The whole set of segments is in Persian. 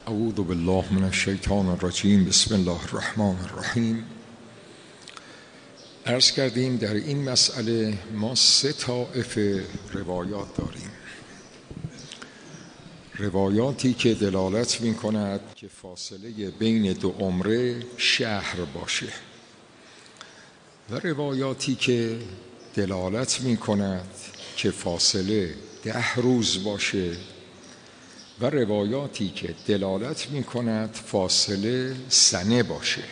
اعوذ بالله من الشیطان الرجیم. بسم الله الرحمن الرحیم. عرض کردیم در این مسئله ما 3 طایفه روایات داریم. روایاتی که دلالت می کند که فاصله بین 2 عمره شهر باشه و روایاتی که دلالت می کند که فاصله 10 روز باشه و روایاتی که دلالت می کند فاصله سنه باشه.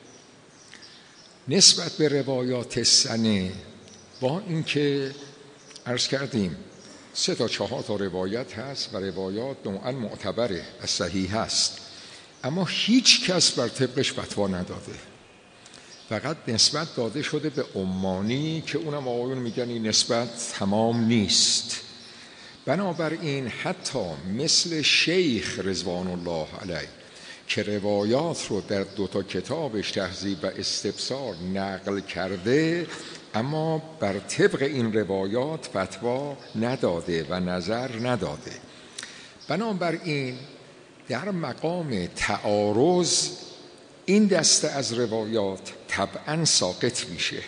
نسبت به روایات سنه با اینکه عرض کردیم 3 تا 4 تا روایت هست و روایات نوعا معتبره و صحیح هست، اما هیچ کس بر طبقش فتوا نداده، فقط نسبت داده شده به عمانی که اونم آقایون میگن این نسبت تمام نیست. بنابراین حتی مثل شیخ رضوان الله علیه که روایات رو در 2 تا کتابش تهذیب و استبصار نقل کرده، اما بر طبق این روایات فتوا نداده و نظر نداده. بنابراین در مقام تعارض این دسته از روایات طبعا ساقط میشه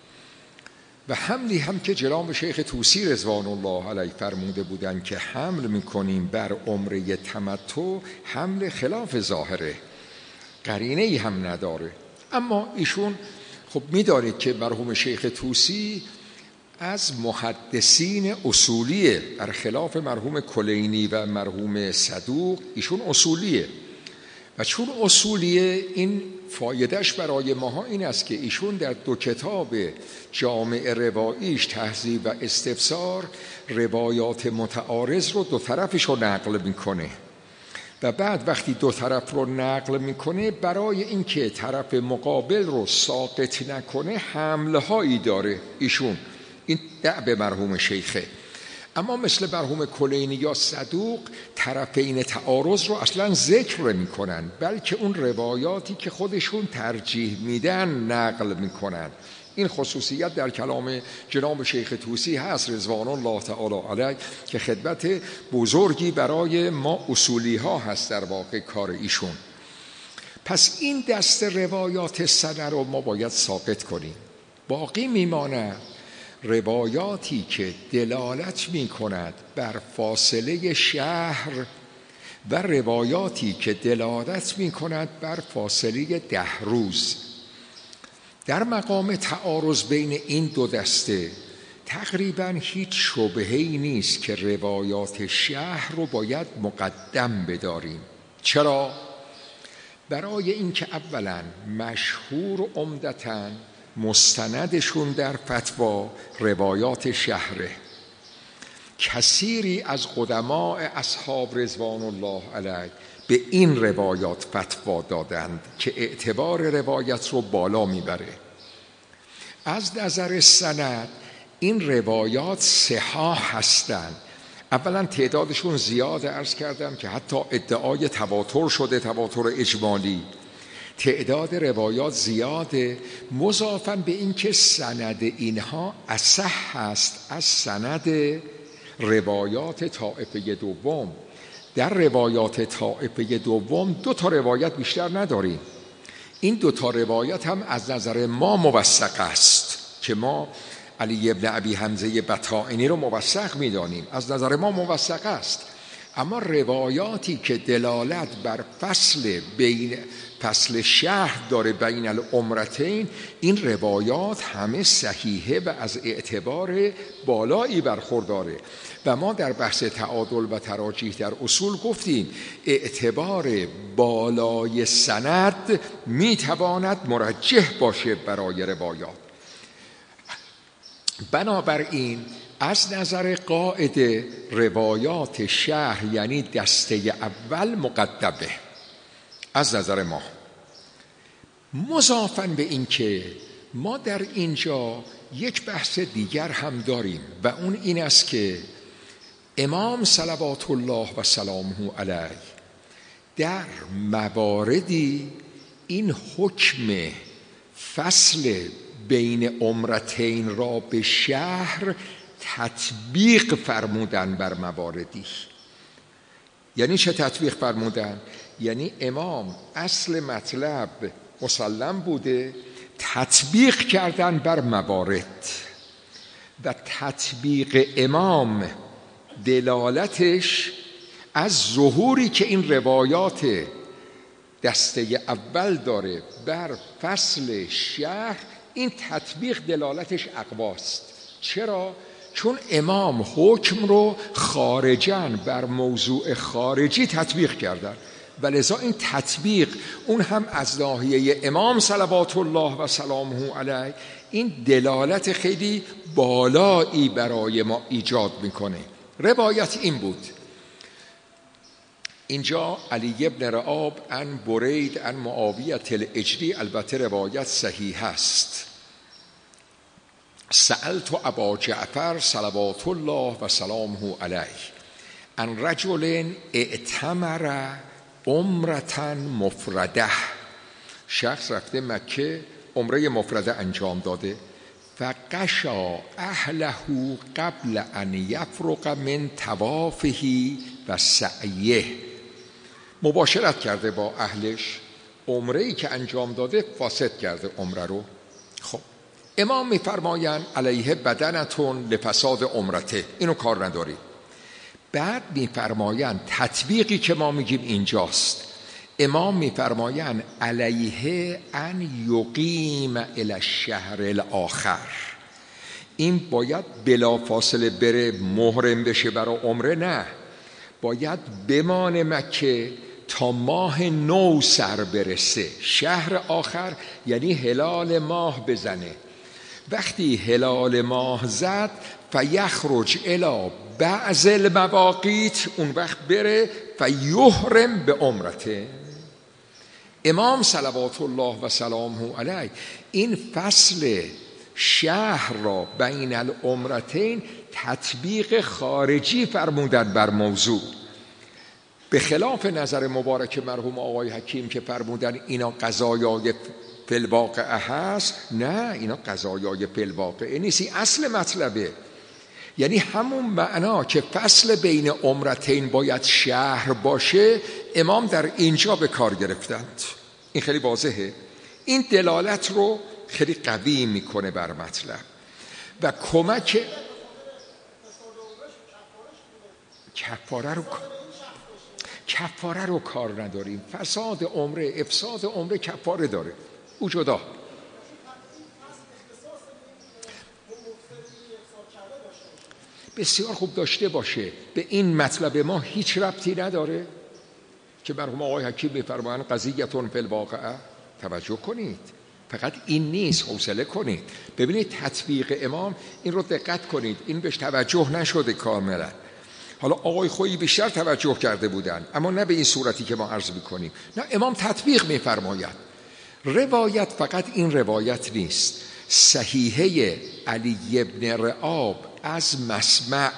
و حملی هم که جناب شیخ طوسی رضوان الله علیه فرموده بودن که حمل میکنیم بر عمره تمتع، حمل خلاف ظاهره، قرینه ای هم نداره. اما ایشون خب میدانید که مرحوم شیخ طوسی از محدثین اصولیه، برخلاف مرحوم کلینی و مرحوم صدوق ایشون اصولیه و چون اصولیه این فایدهش برای ماها این است که ایشون در 2 کتاب جامع رواییش تهذیب و استبصار روایات متعارض رو 2 طرفش رو نقل میکنه و بعد وقتی 2 طرف رو نقل میکنه برای اینکه طرف مقابل رو ساقط نکنه حملهایی داره ایشون. این دأب مرحوم شیخه. اما مثل مرحوم کلینی یا صدوق طرفین تعارض رو اصلا ذکر میکنن، بلکه اون روایاتی که خودشون ترجیح میدن نقل میکنن. این خصوصیت در کلام جناب شیخ طوسی هست رضوان الله تعالی علیه که خدمت بزرگی برای ما اصولی ها هست در واقع کار ایشون. پس این دست روایات سنه رو ما باید ساقط کنیم. باقی میماند روایاتی که دلالت می کند بر فاصله شهر و روایاتی که دلالت می کند بر فاصله 10 روز. در مقام تعارض بین این 2 دسته تقریبا هیچ شبهه‌ای نیست که روایات شهر رو باید مقدم بداریم. چرا؟ برای اینکه اولا مشهور و عمدتاً مستندشون در فتوا روایات شهره. کثیری از قدماء اصحاب رضوان الله علیه به این روایات فتوا دادند که اعتبار روایت رو بالا میبره. از نظر سند این روایات صحاح هستند. اولا تعدادشون زیاده، عرض کردم که حتی ادعای تواتر شده، تواتر اجمالی. تعداد روایات زیاده، مضافاً به این که سند اینها اصح هست از سند روایات طایفه دوم. در روایات طایفه دوم 2 تا روایت بیشتر نداریم. این 2 تا روایت هم از نظر ما موثق است که ما علی ابن ابی حمزه بطائنی رو موثق می‌دانیم، از نظر ما موثق است. اما روایاتی که دلالت بر فصل شهر داره بین العمرتین، این روایات همه صحیحه و از اعتبار بالایی برخورداره و ما در بحث تعادل و تراجیح در اصول گفتیم اعتبار بالای سند میتواند مرجح باشه برای روایات. بنابراین از نظر قاعده روایات شهر یعنی دسته اول مقدمه از نظر ما. مضافاً به این که ما در اینجا یک بحث دیگر هم داریم و اون این است که امام صلوات الله و سلامه علیه در مواردی این حکم فصل بین عمرتین را به شهر تطبیق فرمودن بر مواردی. یعنی چه تطبیق فرمودن؟ یعنی امام اصل مطلب مسلم بوده، تطبیق کردن بر موارد و تطبیق امام دلالتش از ظهوری که این روایات دسته اول داره بر فصل شهر، این تطبیق دلالتش اقواست. چرا؟ چون امام حکم رو خارجاً بر موضوع خارجی تطبیق کردن و لذا این تطبیق اون هم از ناحیه امام صلوات الله و سلامه علیه این دلالت خیلی بالایی برای ما ایجاد میکنه. روایت این بود، اینجا علی ابن رعاب عن برید عن معاویة الاجری، البته روایت صحیح است. سألت ابا جعفر صلوات الله و سلامه علیه عن رجل اعتمر عمرة مفرده، شخص رفته مکه عمره مفرده انجام داده، فقشا اهله قبل ان یفرغ من طوافه و سعیه، مباشرت کرده با اهلش، عمره‌ای که انجام داده فاسد کرده عمره رو. خب امام میفرمایند علیه بدنتون لفساد عمرته، اینو کار نداری. بعد میفرمایند تطبیقی که ما میگیم اینجاست، امام میفرمایند علیه ان یقیم الی الشهر الاخر، این باید بلافاصله بره محرم بشه برای عمره، نه، باید بمانه مکه تا ماه نو سر برسه. شهر آخر یعنی هلال ماه بزنه، وقتی هلال ماه زد فیخرج الی بعض المواقیت، اون وقت بره فیحرم به عمرته. امام صلوات الله و سلامه علیه این فصل شهر را بین العمرتین تطبیق خارجی فرمودن بر موضوع، به خلاف نظر مبارک مرحوم آقای حکیم که فرمودن اینا قضایای فی الواقعه هست. نه، اینا قضایای فی الواقعه نیست، این اصل مطلبه. یعنی همون معنا که فصل بین عمرتین باید شهر باشه، امام در اینجا به کار گرفتند. این خیلی واضحه، این دلالت رو خیلی قوی میکنه بر مطلب و کمک کفاره رو کار نداریم. فساد عمره، افساد عمره کفاره داره، او جدا. بسیار خوب داشته باشه، به این مطلب ما هیچ ربطی نداره که مرحوم آقای حکیم میفرمایند قضیتون فی الواقعه. توجه کنید، فقط این نیست، حوصله کنید. ببینید تطبیق امام، این رو دقت کنید، این بهش توجه نشده کاملا. حالا آقای خویی بیشتر توجه کرده بودن، اما نه به این صورتی که ما عرض میکنیم. نه، امام تطبیق میفرماید. روایت فقط این روایت نیست، صحیحه علی ابن رعاب از مسمع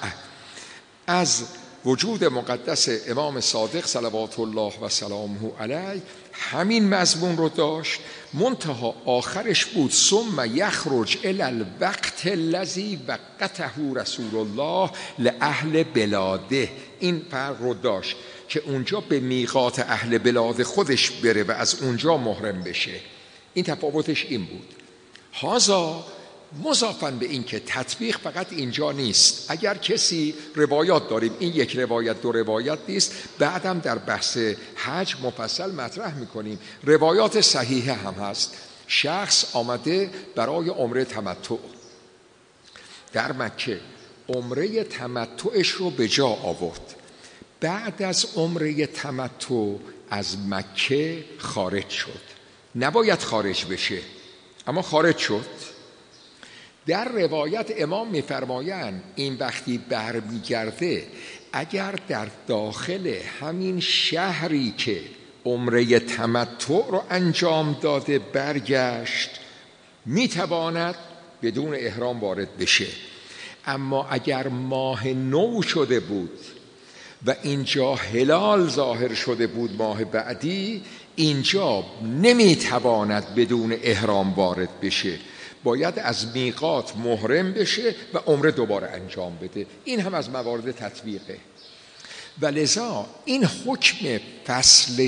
از وجود مقدس امام صادق صلوات الله و سلامه علیه همین مضمون رو داشت، منتها آخرش بود ثم یخرج الی الوقت الذی وقته رسول الله لاهل بلاده. این فرق رو داشت که اونجا به میقات اهل بلاد خودش بره و از اونجا محرم بشه. این تفاوتش این بود. هازا مضافاً به این که تطبیق فقط اینجا نیست. اگر کسی روایات داریم، این یک روایت دو روایت نیست، بعدم در بحث حج مفصل مطرح میکنیم. روایات صحیحه هم هست. شخص آمده برای عمره تمتع در مکه، عمره تمتعش رو به جا آورد، بعد از عمره تمتع از مکه خارج شد. نباید خارج بشه اما خارج شد. در روایت امام میفرمایند این وقتی برمیگرده اگر در داخل همین شهری که عمره تمتع رو انجام داده برگشت، میتواند بدون احرام وارد بشه. اما اگر ماه نو شده بود و اینجا هلال ظاهر شده بود ماه بعدی، اینجا نمیتواند بدون احرام وارد بشه، باید از میقات محرم بشه و عمره دوباره انجام بده. این هم از موارد تطبیقه. و لذا این حکم فصل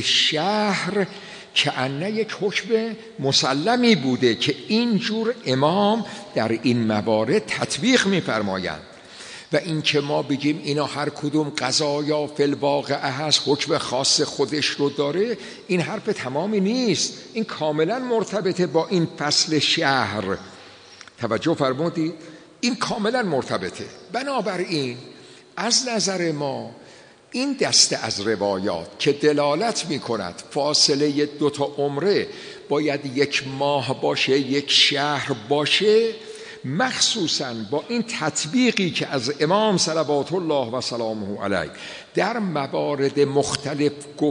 شهر کأنه یک حکم مسلمی بوده که اینجور امام در این موارد تطبیق می‌فرمایند. و این که ما بگیم اینا هر کدوم قضایا فی الواقع هست، حکم خاص خودش رو داره، این حرف تمامی نیست. این کاملا مرتبطه با این فصل شهر. توجه فرمودید؟ این کاملا مرتبطه. بنابراین از نظر ما این دسته از روایات که دلالت می کند فاصله 2 عمره باید 1 ماه باشه، 1 شهر باشه، مخصوصاً با این تطبیقی که از امام صلوات الله و سلامه علیه در موارد مختلف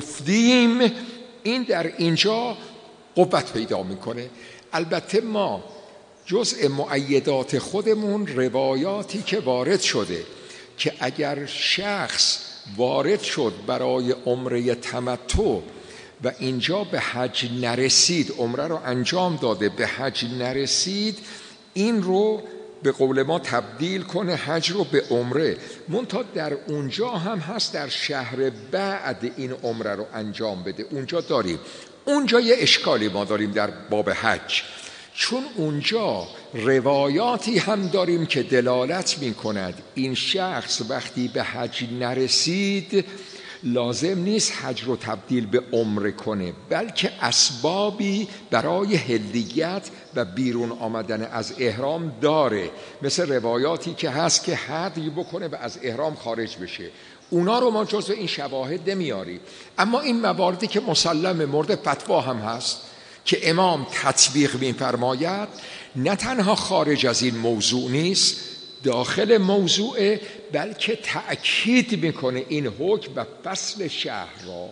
گفتیم، این در اینجا قوت پیدا میکنه. البته ما جزء مؤیدات خودمون روایاتی که وارد شده که اگر شخص وارد شد برای عمره تمتع و اینجا به حج نرسید، عمره رو انجام داده به حج نرسید، این رو به قول ما تبدیل کنه حج رو به عمره. منتها در اونجا هم هست در شهر بعد این عمره رو انجام بده. اونجا داریم، اونجا یه اشکالی ما داریم در باب حج، چون اونجا روایاتی هم داریم که دلالت می کند این شخص وقتی به حج نرسید لازم نیست حج رو تبدیل به عمره کنه، بلکه اسبابی برای هلیت و بیرون آمدن از احرام داره، مثل روایاتی که هست که هدی بکنه و از احرام خارج بشه. اونا رو ما جزو این شواهد نمیاریم. اما این مواردی که مسلم مورد فتوا هم هست که امام تطبیق می‌فرماید، نه تنها خارج از این موضوع نیست، داخل موضوع، بلکه تأکید میکنه این حکم و فصل شهر را.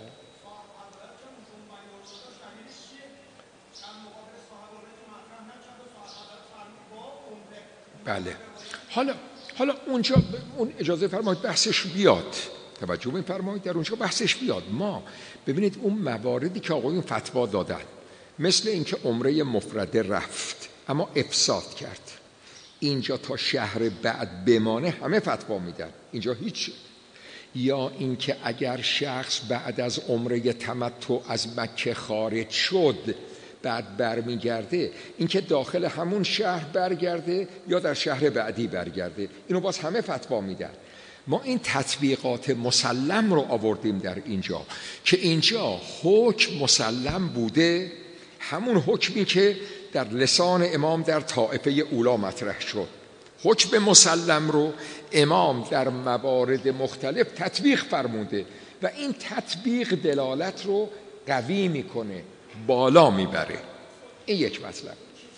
بله. حالا اونجا اون اجازه فرمایید بحثش بیاد، توجه می‌فرمایید در اونجا بحثش بیاد. ما ببینید اون مواردی که آقایون فتوا دادن، مثل اینکه عمره مفرده رفت اما افساد کرد، اینجا تا شهر بعد بمانه، همه فتوا میدن اینجا هیچ. یا اینکه اگر شخص بعد از عمره تمتع از مکه خارج شد بعد برمیگرده، اینکه داخل همون شهر برگرده یا در شهر بعدی برگرده، اینو باز همه فتوا میدن. ما این تطبیقات مسلم رو آوردیم در اینجا که اینجا حکم مسلم بوده، همون حکمی که در لسان امام در طائفه اولا مطرح شد. حکم مسلم رو امام در موارد مختلف تطبیق فرموده و این تطبیق دلالت رو قوی میکنه، بالا میبره. این یک مطلب.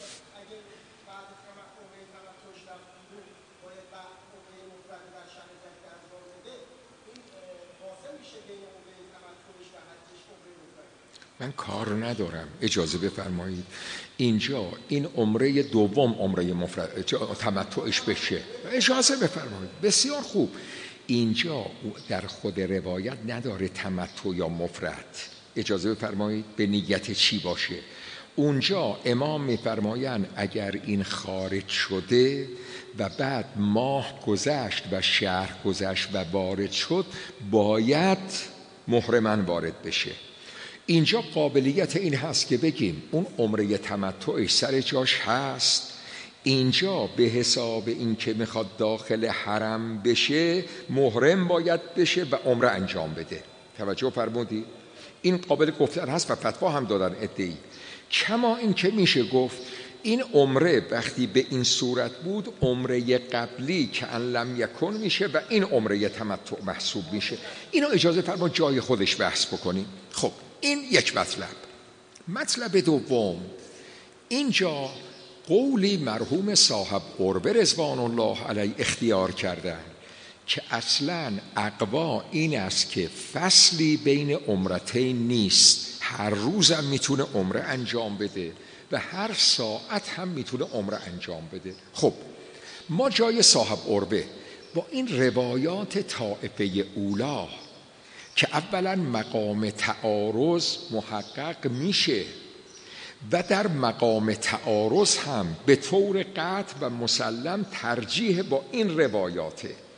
من کار ندارم، اجازه بفرمایید اینجا این عمره دوم عمره مفرد تمتعش بشه، اجازه بفرمایید. بسیار خوب. اینجا در خود روایت نداره تمتع یا مفرد، اجازه بفرمایید به نیت چی باشه. اونجا امام میفرمایند اگر این خارج شده و بعد ماه گذشت و شهر گذشت و وارد شد، باید محرماً وارد بشه. اینجا قابلیت این هست که بگیم اون عمره تمتعش سر جاش هست، اینجا به حساب این که میخواد داخل حرم بشه محرم باید بشه و عمره انجام بده. توجه فرمودی؟ این قابل گفتن هست و فتوا هم دادن عده‌ای. کما این که میشه گفت این عمره وقتی به این صورت بود عمره قبلی که ان لم یکن میشه و این عمره تمتع محسوب میشه. اینو اجازه فرما جای خودش بحث بکنیم. خب این یک مطلب. مطلب دوم، اینجا قولی مرحوم صاحب قربه رضوان الله علیه اختیار کردن که اصلاً اقوا این است که فصلی بین عمرتین نیست، هر روزم میتونه عمره انجام بده و هر ساعت هم میتونه عمره انجام بده. خب ما جای صاحب قربه با این روایات طائفه اولا که اولا مقام تعارض محقق میشه و در مقام تعارض هم به طور قطع و مسلم ترجیح با این روایاته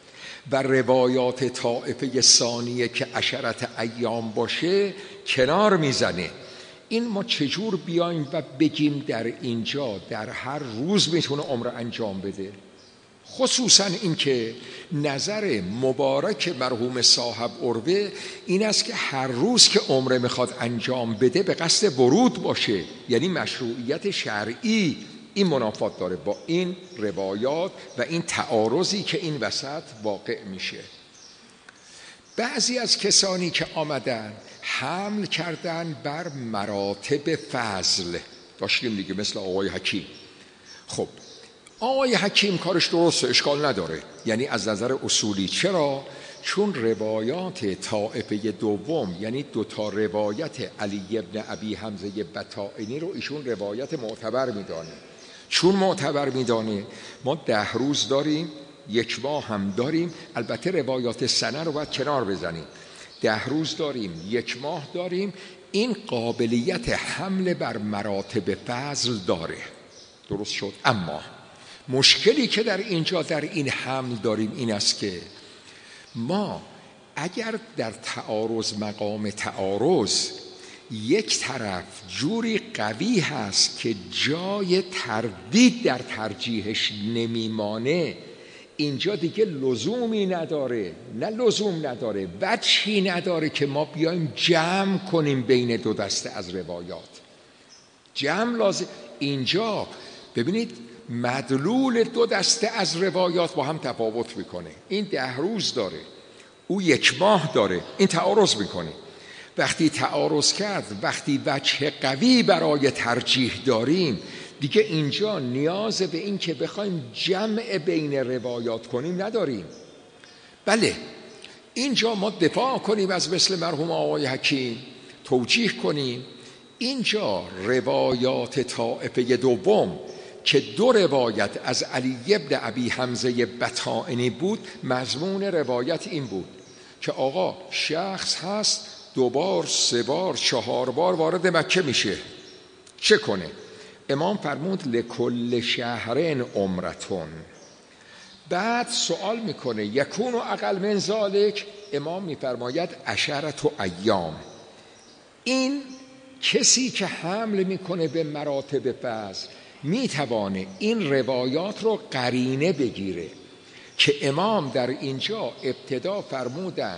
و روایات طائفه ثانیه که عشرت ایام باشه کنار میزنه. این ما چجور بیایم و بگیم در اینجا در هر روز میتونه عمره انجام بده؟ خصوصا این که نظر مبارک مرحوم صاحب عروه این است که هر روز که عمره میخواد انجام بده به قصد ورود باشه، یعنی مشروعیت شرعی. این منافات داره با این روایات و این تعارضی که این وسط واقع میشه. بعضی از کسانی که آمدن حمل کردن بر مراتب فضل، داشتیم دیگه، مثل آقای حکیم. خب آقای حکیم کارش درسته، اشکال نداره، یعنی از نظر اصولی. چرا؟ چون روایات طائفه دوم، یعنی دوتا روایت علی ابن ابی حمزه بطائنی رو ایشون روایت معتبر میدانه. چون معتبر میدانه ما 10 روز داریم، 1 ماه هم داریم. البته روایات سنه رو باید کنار بزنیم. 10 روز داریم، 1 ماه داریم. این قابلیت حمل بر مراتب فضل داره. درست شد؟ اما مشکلی که در اینجا در این حمل داریم این است که ما اگر در تعارض، مقام تعارض، یک طرف جوری قوی هست که جای تردید در ترجیحش نمیمانه، اینجا دیگه لزومی نداره، نه لزوم نداره، وجهی نداره که ما بیایم جمع کنیم بین دو دسته از روایات. جمع لازم. اینجا ببینید مدلول دو دسته از روایات با هم تفاوت میکنه. این 10 روز داره، او 1 ماه داره، این تعارض میکنه. وقتی تعارض کرد، وقتی وجه قوی برای ترجیح داریم، دیگه اینجا نیاز به این که بخوایم جمع بین روایات کنیم نداریم. بله اینجا ما دفاع کنیم از مثل مرحوم آقای حکیم، توجیه کنیم. اینجا روایات طائفه دوم که 2 روایت از علی ابن ابی حمزه بطائنی بود، مضمون روایت این بود که آقا شخص هست 2 بار، 3 بار، 4 بار وارد مکه میشه، چه کنه؟ امام فرمود لکل شهرین عمرتون. بعد سوال میکنه یکون و اقل من ذالک، امام میفرماید 10 ایام. این کسی که حمل میکنه به مراتب فضل میتوانه این روایات رو قرینه بگیره که امام در اینجا ابتدا فرمودن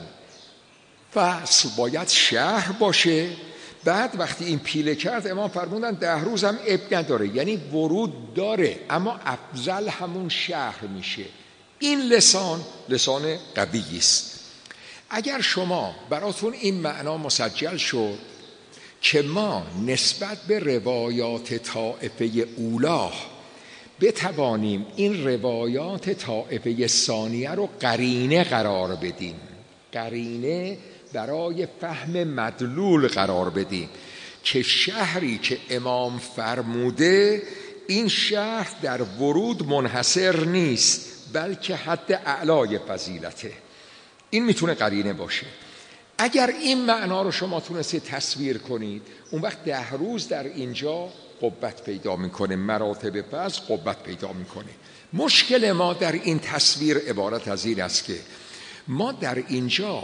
فصل باید شهر باشه، بعد وقتی این پیله کرد امام فرمودن 10 روز هم اب نداره، یعنی ورود داره اما افضل همون شهر میشه. این لسان قوی است. اگر شما براتون این معنا مسجل شد که ما نسبت به روایات طائفه اولا بتوانیم این روایات طائفه ثانیه رو قرینه قرار بدیم، قرینه برای فهم مدلول قرار بدیم که شهری که امام فرموده این شهر در ورود منحصر نیست بلکه حد اعلای فضیلته. این میتونه قرینه باشه. اگر این معنا رو شما تونستید تصویر کنید، اون وقت 10 روز در اینجا قوت پیدا میکنه، مراتب فضل قوت پیدا میکنه. مشکل ما در این تصویر عبارت از این است که ما در اینجا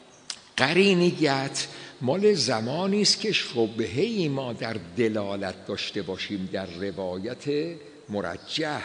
قرینیت مال زمانی است که شبهه‌ای ما در دلالت داشته باشیم در روایت مرجح.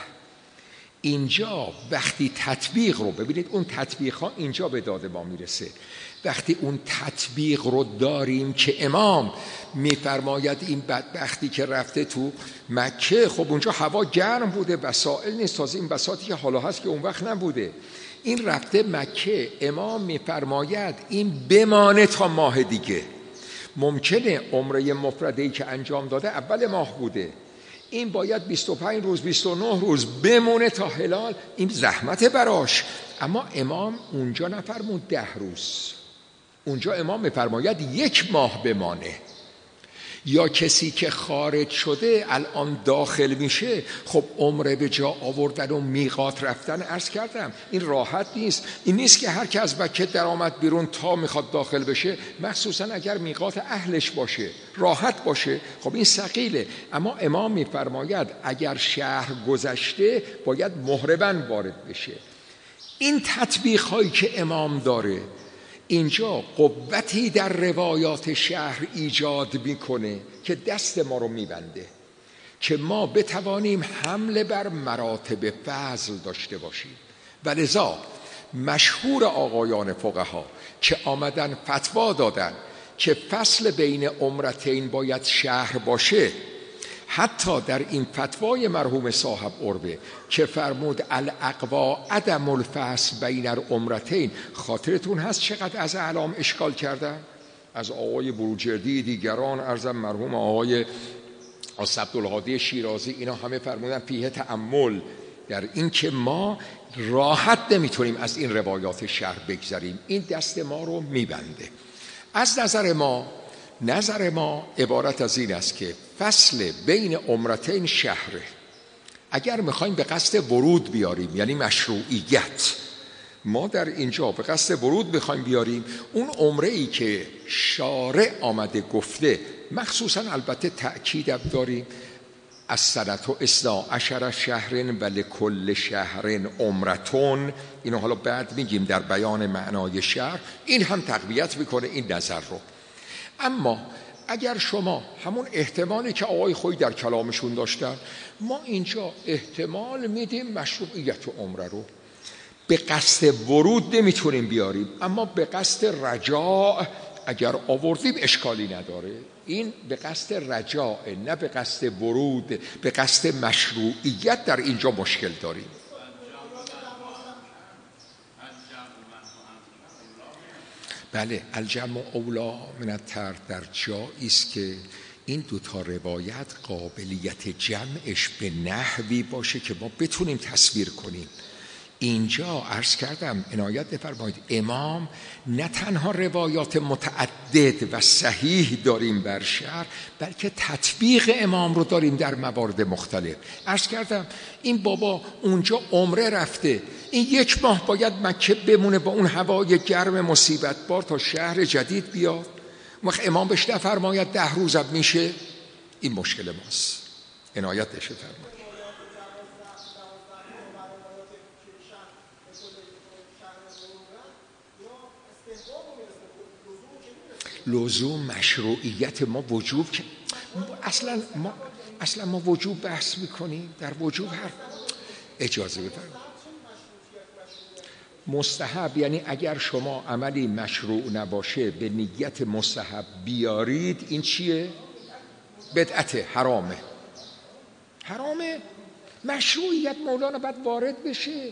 اینجا وقتی تطبیق رو ببینید، اون تطبیق ها اینجا به داد ما میرسه. وقتی اون تطبیق رو داریم که امام میفرماید این بدبختی که رفته تو مکه، خب اونجا هوا گرم بوده، وسایل نیست، تازه این بساطی که حالا هست که اون وقت نبوده، این رفته مکه، امام میفرماید این بمانه تا ماه دیگه. ممکنه عمره مفرده‌ای که انجام داده اول ماه بوده، این باید 25 روز 29 روز بمونه تا هلال، این زحمت براش. اما امام اونجا نفرمود 10 روز، اونجا امام میفرماید 1 ماه بمانه. یا کسی که خارج شده الان داخل میشه، خب عمره به جا آوردن و میقات رفتن، عرض کردم این راحت نیست. این نیست که هر که از مکه در آمد بیرون تا میخواد داخل بشه، مخصوصا اگر میقات اهلش باشه راحت باشه، خب این ثقیله. اما امام میفرماید اگر شهر گذشته باید محرماً وارد بشه. این تطبیق هایی که امام داره اینجا قوتی در روایات شهر ایجاد میکنه که دست ما رو میبنده که ما بتوانیم حمله بر مراتب فضل داشته باشیم. و لذا مشهور آقایان فقها که آمدن فتوا دادن که فصل بین عمرتین باید شهر باشه، حتی در این فتوای مرحوم صاحب عروه که فرمود الاقوا عدم الفصل بین العمرتین، خاطرتون هست چقدر از اعلام اشکال کردن؟ از آقای بروجردی دیگران، ارزم مرحوم آقای عبدالهادی شیرازی، اینا همه فرمودن فیه تأمل در این که ما راحت نمیتونیم از این روایات شهر بگذریم، این دست ما رو میبنده. از نظر ما عبارت از این است که فصل بین عمرتین شهره. اگر میخوایم به قصد ورود بیاریم یعنی مشروعیت، ما در اینجا به قصد ورود بخوایم بیاریم، اون عمره‌ای که شارع آمده گفته، مخصوصا البته تأکید داریم از سنت و 12 شهرن و لکل شهرن عمرتون، اینو حالا بعد میگیم در بیان معنای شهر، این هم تقویت میکنه این نظر رو. اما اگر شما همون احتمالی که آقای خویی در کلامشون داشتن، ما اینجا احتمال میدیم مشروعیت عمره رو به قصد ورود نمیتونیم بیاریم، اما به قصد رجاع اگر آوردیم اشکالی نداره. این به قصد رجاع، نه به قصد ورود، به قصد مشروعیت در اینجا مشکل داریم. بله، الجمع اولا من الترک در جایی است که این دوتا روایت قابلیت جمعش به نحوی باشه که ما بتونیم تصویر کنیم. اینجا عرض کردم عنایت بفرمایید، امام نه تنها روایات متعدد و صحیح داریم بر شهر، بلکه تطبیق امام رو داریم در موارد مختلف. عرض کردم این بابا اونجا عمره رفته، این 1 ماه باید مکه بمونه با اون هوای گرم مصیبت بار تا شهر جدید بیاد، وقت امام بهش نفرماید 10 روز میشه. این مشکل ماست، عنایت بشه فرمایید. لزوم مشروعیت ما وجوب که اصلا ما وجوب بحث میکنیم، در وجوب حرف اجازه بفرمایید. مستحب یعنی اگر شما عملی مشروع نباشه به نیت مستحب بیارید، این چیه؟ بدعته، حرامه. مشروعیت مولانا باید وارد بشه.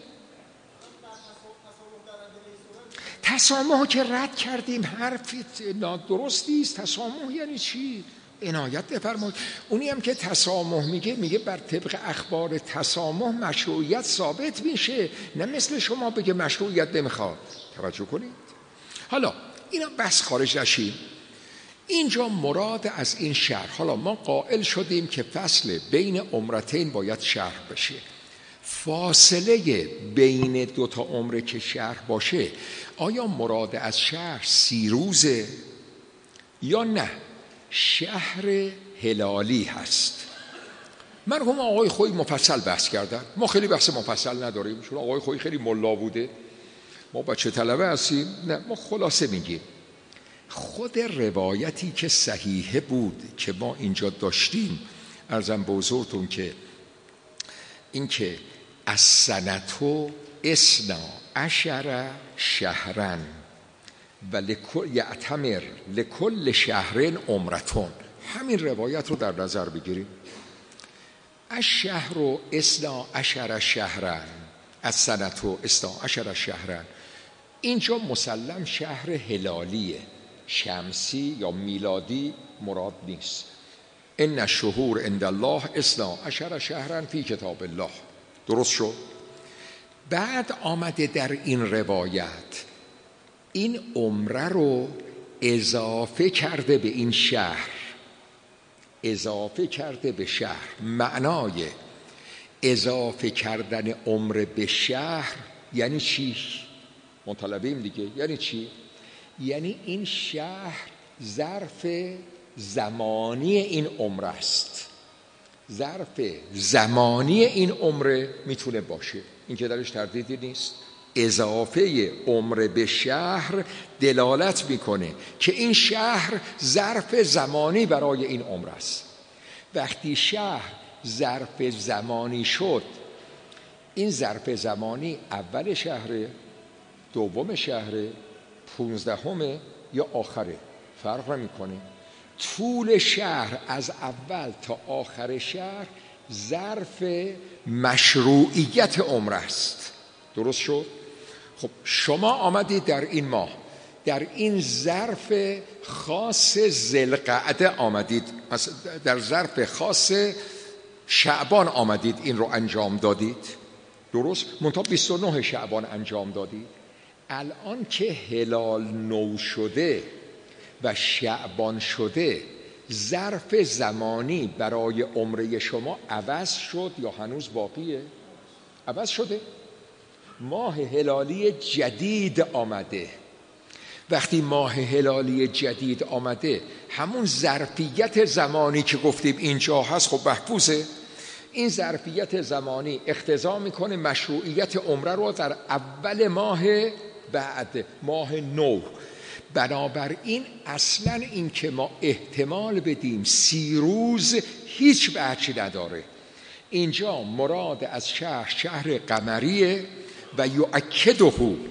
تسامح که رد کردیم، حرفی نادرستی است. تسامح یعنی چی؟ عنایت بفرمایید. اونی هم که تسامح میگه بر طبق اخبار تسامح مشروعیت ثابت میشه، نه مثل شما بگه مشروعیت نمیخواد. توجه کنید. حالا اینا بس خارج نشیم. اینجا مراد از این شهر، حالا ما قائل شدیم که فصل بین عمرتین باید شهر بشه. فاصله بین 2 عمره که شهر باشه، آیا مراد از شهر 30 روزه یا نه شهر هلالی هست؟ مرحوم آقای خویی مفصل بحث کردن، ما خیلی بحث مفصل نداریم چون آقای خویی خیلی ملا بوده، ما بچه طلبه هستیم، نه ما خلاصه میگیم. خود روایتی که صحیحه بود که ما اینجا داشتیم، عرضم به حضورتون که این که از سنتو 12 شهرن و یعتمر لکل شهرین عمرتون، همین روایت رو در نظر بگیریم. الشهر 12 شهرن، از سنتو 12 شهرن، اینجا مسلم شهر هلالیه، شمسی یا میلادی مراد نیست. ان الشهور عند الله 12 شهرن فی کتاب الله. درست شد؟ بعد آمده در این روایت این عمره رو اضافه کرده به این شهر، اضافه کرده به شهر. معنای اضافه کردن عمره به شهر یعنی چی؟ مطالبیم دیگه. یعنی چی؟ یعنی این شهر ظرف زمانی این عمره است. ظرف زمانی این عمره میتونه باشه، این که درش تردیدی نیست. اضافه عمر به شهر دلالت میکنه که این شهر ظرف زمانی برای این عمر است. وقتی شهر ظرف زمانی شد، این ظرف زمانی اول شهره، دوم شهره، 15 یا آخره، فرق نمیکنه. طول شهر از اول تا آخر شهر ظرف مشروعیت عمر است. درست شد؟ خب شما آمدید در این ماه، در این ظرف خاص ذوالقعده آمدید، در ظرف خاص شعبان آمدید، این رو انجام دادید. درست؟ منتها 29 شعبان انجام دادید. الان که هلال نو شده و شعبان شده، ظرف زمانی برای عمره شما عوض شد یا هنوز باقیه؟ عوض شده. ماه هلالی جدید آمده. وقتی ماه هلالی جدید آمده، همون ظرفیت زمانی که گفتیم اینجا هست خب محفوظه. این ظرفیت زمانی اقتضا میکنه مشروعیت عمره رو در اول ماه بعد، ماه نو. بنابراین اصلا این که ما احتمال بدیم 30 روز هیچ وجهی نداره. اینجا مراد از شهر قمریه و یؤکده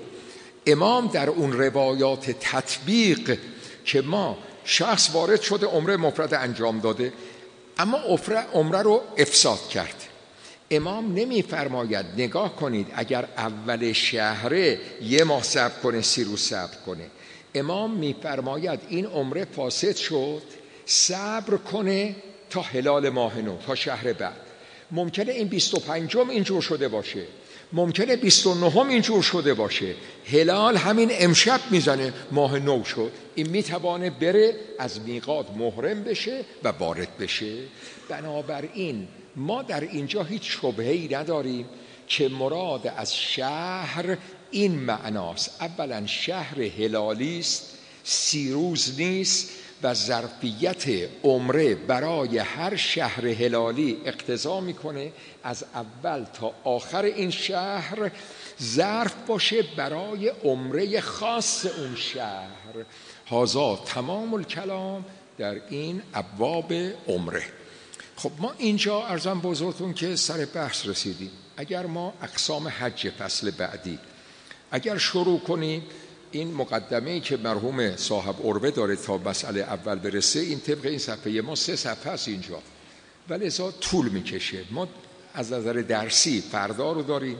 امام در اون روایات تطبیق که ما شخص وارد شده عمره مفرد انجام داده اما عمره رو افساد کرد، امام نمیفرماید نگاه کنید اگر اول شهره 1 ماه صبر کنه 30 روز صبر کنه. امام میفرماید این عمره فاسد شد، صبر کنه تا هلال ماه نو، تا شهر بعد. ممکنه این 25م اینجور شده باشه، ممکنه 29م اینجور شده باشه، هلال همین امشب میزنه ماه نو شد، این میتوانه بره از میقات محرم بشه و وارد بشه. بنابراین ما در اینجا هیچ شبهه‌ای نداریم که مراد از شهر این معناست. اولا شهر هلالی است، 30 روز نیست و ظرفیت عمره برای هر شهر هلالی اقتضا میکنه از اول تا آخر این شهر ظرف باشه برای عمره خاص اون شهر. هذا تمام الکلام در این ابواب عمره. خب ما اینجا عرضم بزرگتون که سر بحث رسیدیم. اگر ما اقسام حج فصل بعدی اگر شروع کنیم، این مقدمه‌ای که مرحوم صاحب عروه داره تا مسئله اول برسه، این طبق این صفحه ما 3 صفحه است اینجا، ولی لذا طول میکشه. ما از نظر درسی فردا رو داریم،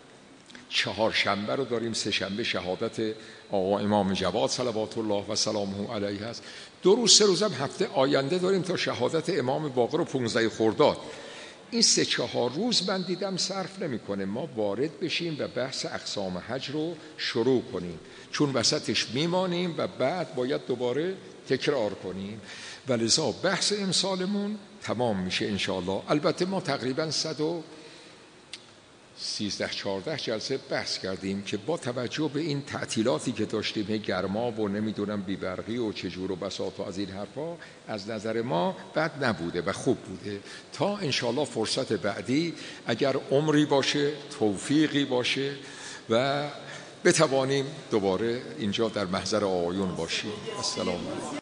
4 شنبه رو داریم، 3 شنبه شهادت آقا امام جواد صلوات الله و سلامه علیه هست، 2 روز 3 روز هم هفته آینده داریم تا شهادت امام باقر و 15 خرداد. این 3-4 روز من دیدم صرف نمیکنه ما وارد بشیم و بحث اقسام حج رو شروع کنیم، چون وسطش میمانیم و بعد باید دوباره تکرار کنیم و لذا بحث امسالمون تمام میشه انشاءالله. البته ما تقریبا 113-14 جلسه بحث کردیم که با توجه به این تعطیلاتی که داشتیم، گرما و نمیدونم بیبرقی و چجور و بساط و از این حرفا، از نظر ما بد نبوده و خوب بوده. تا انشاءالله فرصت بعدی اگر عمری باشه، توفیقی باشه و بتوانیم دوباره اینجا در محضر آقایون باشیم. السلام علیکم.